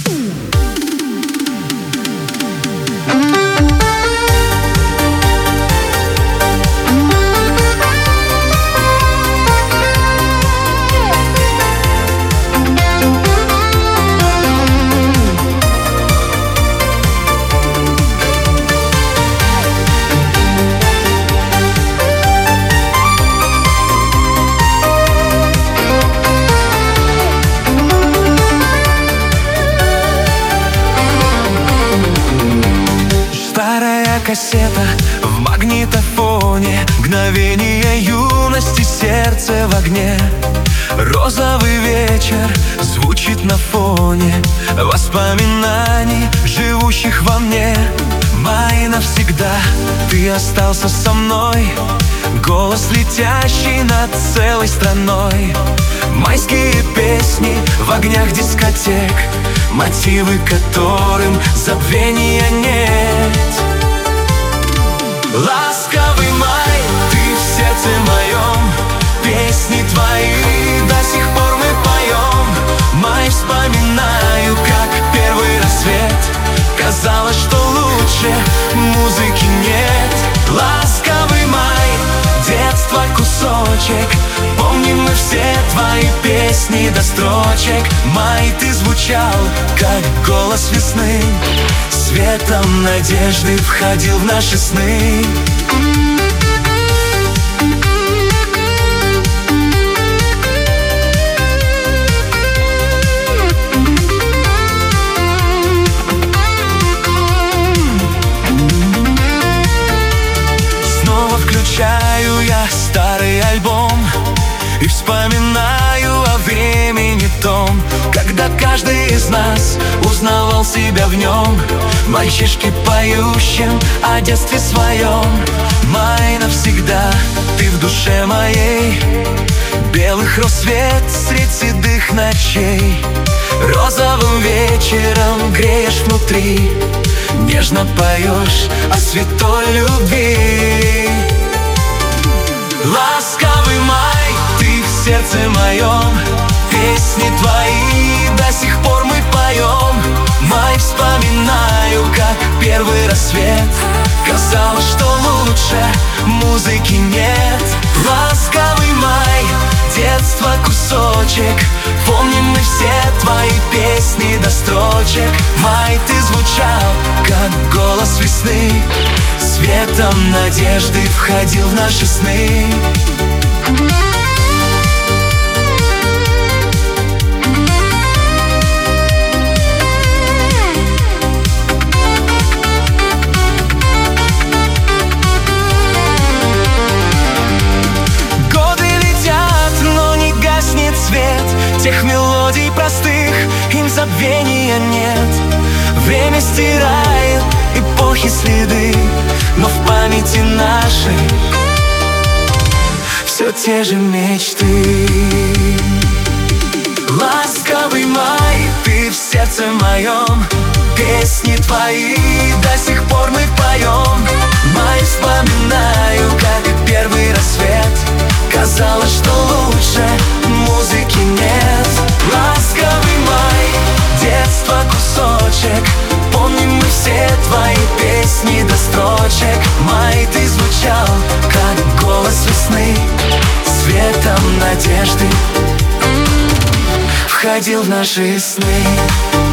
Кассета в магнитофоне, мгновение юности, сердце в огне. Розовый вечер звучит на фоне воспоминаний, живущих во мне. Май навсегда, ты остался со мной, голос, летящий над целой страной. Майские песни в огнях дискотек, мотивы которым забвения нет. Ласковый май, ты в сердце моем, песни твои до сих пор мы поем. Май, вспоминаю, как первый рассвет, казалось, что лучше музыки нет. Ласковый май, детство кусочек, помним мы все твои песни до строчек. Май, ты звучал, как голос весны, светом надежды входил в наши сны. Снова включаю я старый альбом и вспоминаю о времени том, когда каждый из нас узнавал себя в нем. Мальчишки поющим о детстве своем. Май навсегда, ты в душе моей, белых роз свет средь седых ночей. Розовым вечером греешь внутри, нежно поешь о святой любви. Ласковый май, ты в сердце моем, песни твои до сих пор мы поем. Май, вспоминаю, как первый рассвет, казалось, что лучше музыки нет. Ласковый май, детство кусочек, помним мы все твои песни до строчек. Май, ты звучал, как голос весны, светом надежды входил в наши сны. Тех мелодий простых, им забвения нет. Время стирает эпохи следы, но в памяти нашей все те же мечты. Ласковый май, ты в сердце моем, песни твои до сих пор мы поем. Май, вспоминаю, как первый рассвет, казалось, что лучше музыки нет. Ласковый май, детство кусочек, помним мы все твои песни до строчек. Май, ты звучал, как голос весны, светом надежды входил в наши сны.